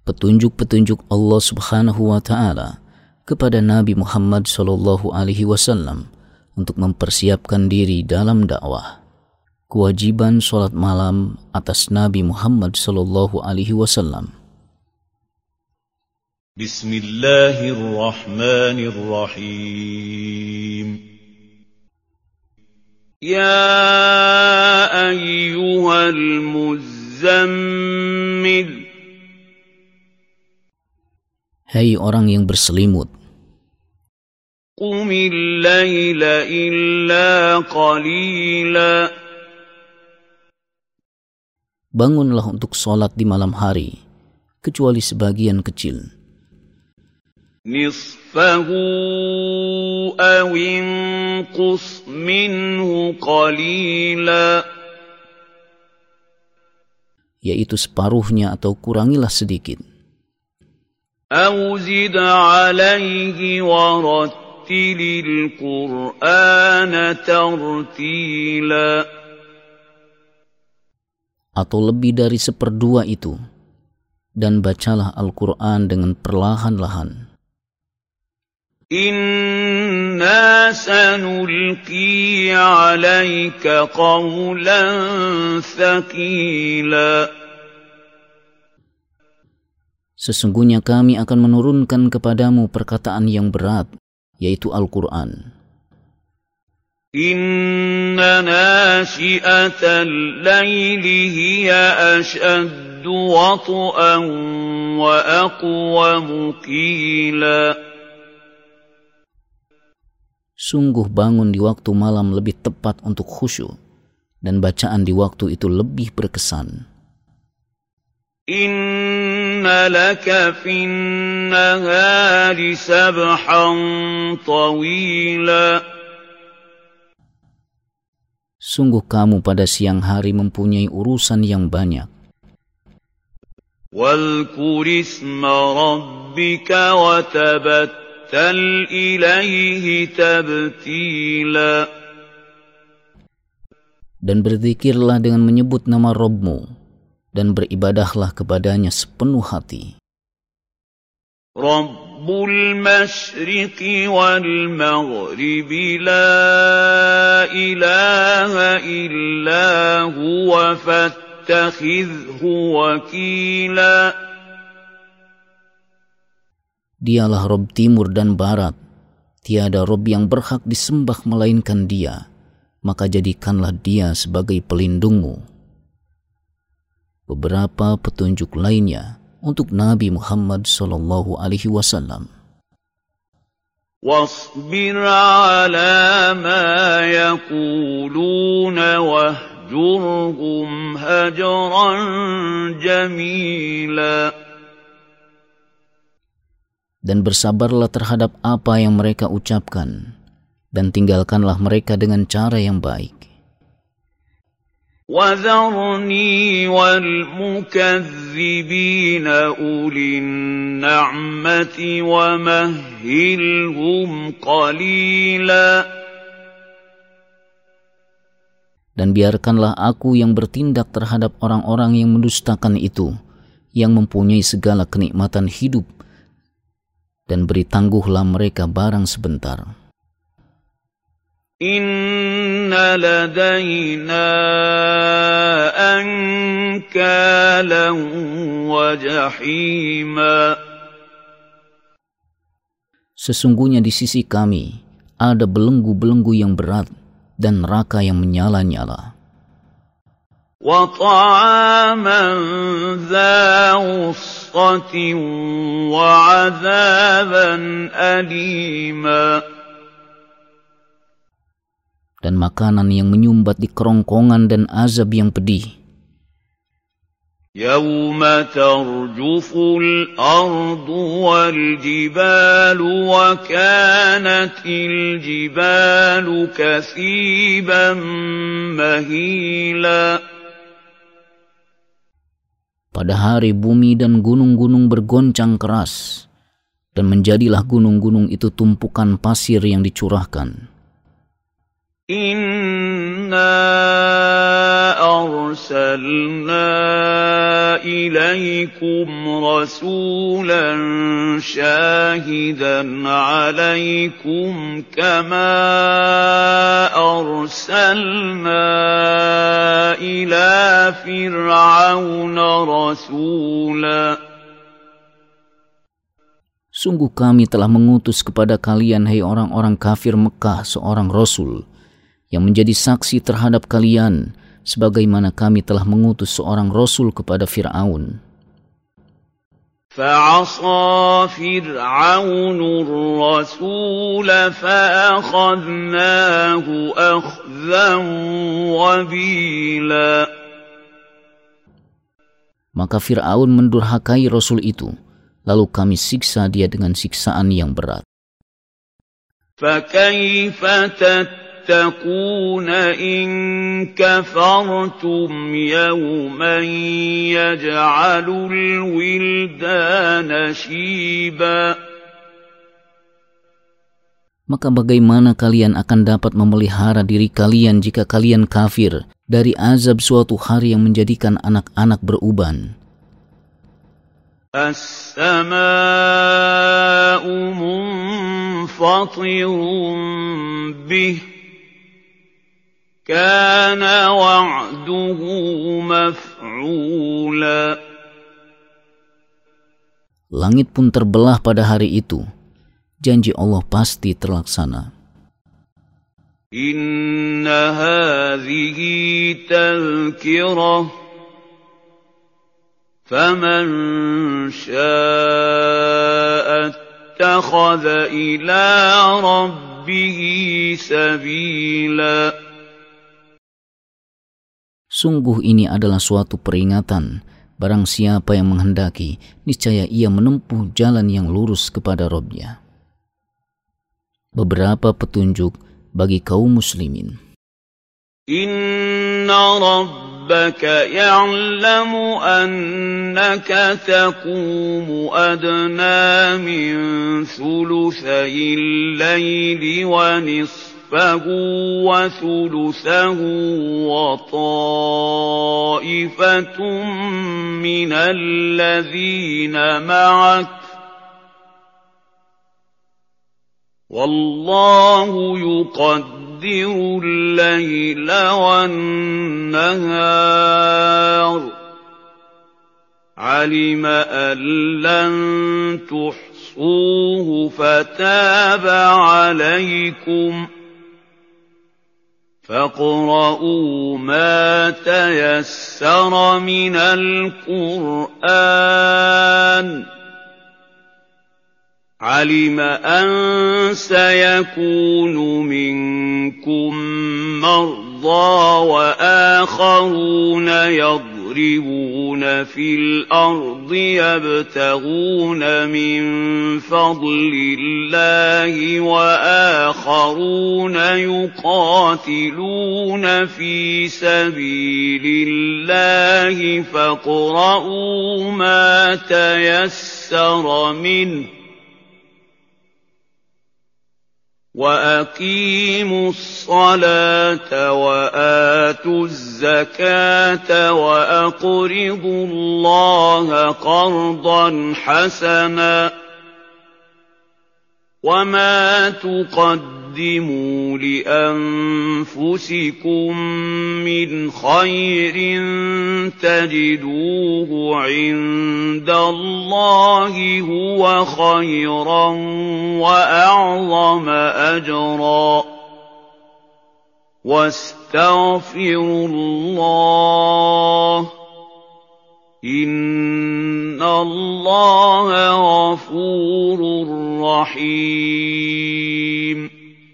petunjuk-petunjuk Allah Subhanahu wa taala kepada Nabi Muhammad sallallahu alaihi wasallam untuk mempersiapkan diri dalam dakwah. Kewajiban salat malam atas Nabi Muhammad sallallahu alaihi wasallam. Bismillahirrahmanirrahim. Ya ayyuhal muzammil. Hai orang yang berselimut. Qumil laila illa qalila. Bangunlah untuk sholat di malam hari, kecuali sebagian kecil. Nisfahu aw inqus minhu qalila. Yaitu separuhnya atau kurangilah sedikit. أو زد عليه ورتل القرآن ترتيلا. Atau lebih dari seperdua itu, dan bacalah Al-Quran dengan perlahan-lahan. Inna sanulqi alayka qawlan thaqila. Sesungguhnya kami akan menurunkan kepadamu perkataan yang berat, yaitu Al-Quran. Inna nashi'atal layli hiya ashaddu wat'an wa aqwamu qila. Sungguh bangun di waktu malam lebih tepat untuk khusyuk, dan bacaan di waktu itu lebih berkesan. Inna laka fin nahari sabhan tawila. Sungguh kamu pada siang hari mempunyai urusan yang banyak. Wadhkur isma rabbika wa tabattal ilaihi tabtila. Dan berzikirlah dengan menyebut nama Rabbmu, dan beribadahlah kepadanya sepenuh hati. Rabbul masyriqi wal maghribi la ilaha illa huwa fattakhidhu wakila. Dialah Rabb timur dan barat, tiada Rabb yang berhak disembah melainkan Dia, maka jadikanlah Dia sebagai pelindungmu. Beberapa petunjuk lainnya untuk Nabi Muhammad sallallahu alaihi wasallam. Wasbir ala ma yaquluna wahjurhum hajran jamila. Dan bersabarlah terhadap apa yang mereka ucapkan, dan tinggalkanlah mereka dengan cara yang baik. وَذَرْنِي وَالْمُكَذِّبِينَ أُولِي النَّعْمَةِ وَمَهِّلْهُمْ قَلِيلًا. Dan biarkanlah aku yang bertindak terhadap orang-orang yang mendustakan itu, yang mempunyai segala kenikmatan hidup, dan beri tangguhlah mereka barang sebentar. Inna ladaina ankalan wa jahima. Sesungguhnya di sisi kami ada belenggu-belenggu yang berat dan neraka yang menyala-nyala. Wa ta'aman dha usratin wa 'adzaban alima. Dan makanan yang menyumbat di kerongkongan dan azab yang pedih. Yawma tarjuful ardu wal jibalu wa kanatil jibalu kathiban mahila. Pada hari bumi dan gunung-gunung bergoncang keras, dan menjadilah gunung-gunung itu tumpukan pasir yang dicurahkan. Inna أرسلنا إليكم رسولا شاهدا عليكم كما أرسلنا إلى فرعون رسولا. Sungguh kami telah mengutus kepada kalian, hai orang-orang kafir Mekah, seorang Rasul yang menjadi saksi terhadap kalian, sebagaimana kami telah mengutus seorang Rasul kepada Fir'aun. فَعَصَى فِرْعَوْنُ الرَّسُولَ فَأَخَذْنَاهُ أَخْذًا وَبِيلًا. Maka Fir'aun mendurhakai Rasul itu, lalu kami siksa dia dengan siksaan yang berat. فَكَيْفَ تَتَّقُونَ إِن كَفَرْتُمْ يَوْمًا يَجْعَلُ الْوِلْدَانَ شِيبًا. Maka bagaimana kalian akan dapat memelihara diri kalian jika kalian kafir dari azab suatu hari yang menjadikan anak-anak beruban? السماء منفطر به كان وعده مفعولا. Langit pun terbelah pada hari itu, janji Allah pasti terlaksana. Inna hadhihi tadhkirah فَمَنْ شَاءَ اتَّخَذَ إِلَى رَبِّهِ سَبِيلًا. Sungguh ini adalah suatu peringatan. Barang siapa yang menghendaki, niscaya ia menempuh jalan yang lurus kepada Rabb-Nya. Beberapa petunjuk bagi kaum muslimin. Inna ربك يعلم أنك تقوم أدنى من ثلثي الليل ونصفه وثلثه وطائفة من الذين معك والله يقدر الليل والنهار علم أن لن تحصوه فتاب عليكم فاقرؤوا ما تيسر من القرآن علم أن سيكون منكم مرضى وآخرون يضربون في الأرض يبتغون من فضل الله وآخرون يقاتلون في سبيل الله فاقرؤوا ما تيسر منه وَأَقِيمُوا الصَّلَاةَ وَآتُوا الزَّكَاةَ وَأَقْرِضُوا اللَّهَ قَرْضًا حَسَنًا وَمَا تُقَدِّمُوا لِأَنفُسِكُم مِّنْ خَيْرٍ تَجِدُوهُ عِندَ اللَّهِ هُوَ خَيْرًا وَأَعْظَمَ أَجْرًا وَاسْتَغْفِرُوا اللَّهَ Inna Allaha ghafurur rahim.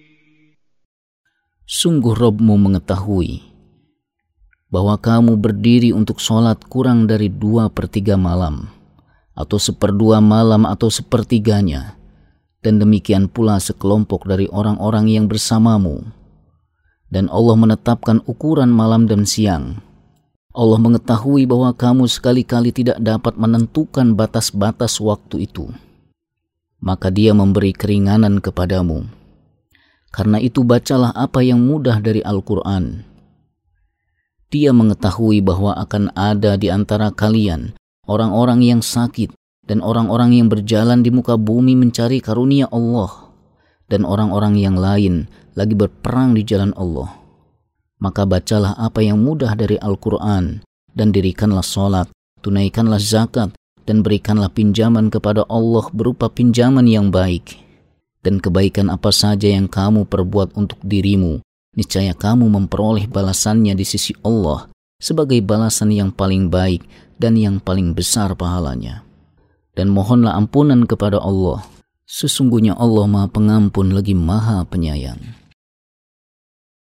Sungguh Rabb-Mu mengetahui bahwa kamu berdiri untuk sholat kurang dari 2/3 malam, atau 1/2 malam atau 1/3-nya, dan demikian pula sekelompok dari orang-orang yang bersamamu. Dan Allah menetapkan ukuran malam dan siang. Allah mengetahui bahwa kamu sekali-kali tidak dapat menentukan batas-batas waktu itu. Maka Dia memberi keringanan kepadamu. Karena itu bacalah apa yang mudah dari Al-Quran. Dia mengetahui bahwa akan ada di antara kalian orang-orang yang sakit dan orang-orang yang berjalan di muka bumi mencari karunia Allah, dan orang-orang yang lain lagi berperang di jalan Allah. Maka bacalah apa yang mudah dari Al-Quran, dan dirikanlah sholat, tunaikanlah zakat, dan berikanlah pinjaman kepada Allah berupa pinjaman yang baik. Dan kebaikan apa saja yang kamu perbuat untuk dirimu, niscaya kamu memperoleh balasannya di sisi Allah sebagai balasan yang paling baik dan yang paling besar pahalanya. Dan mohonlah ampunan kepada Allah. Sesungguhnya Allah Maha Pengampun lagi Maha Penyayang.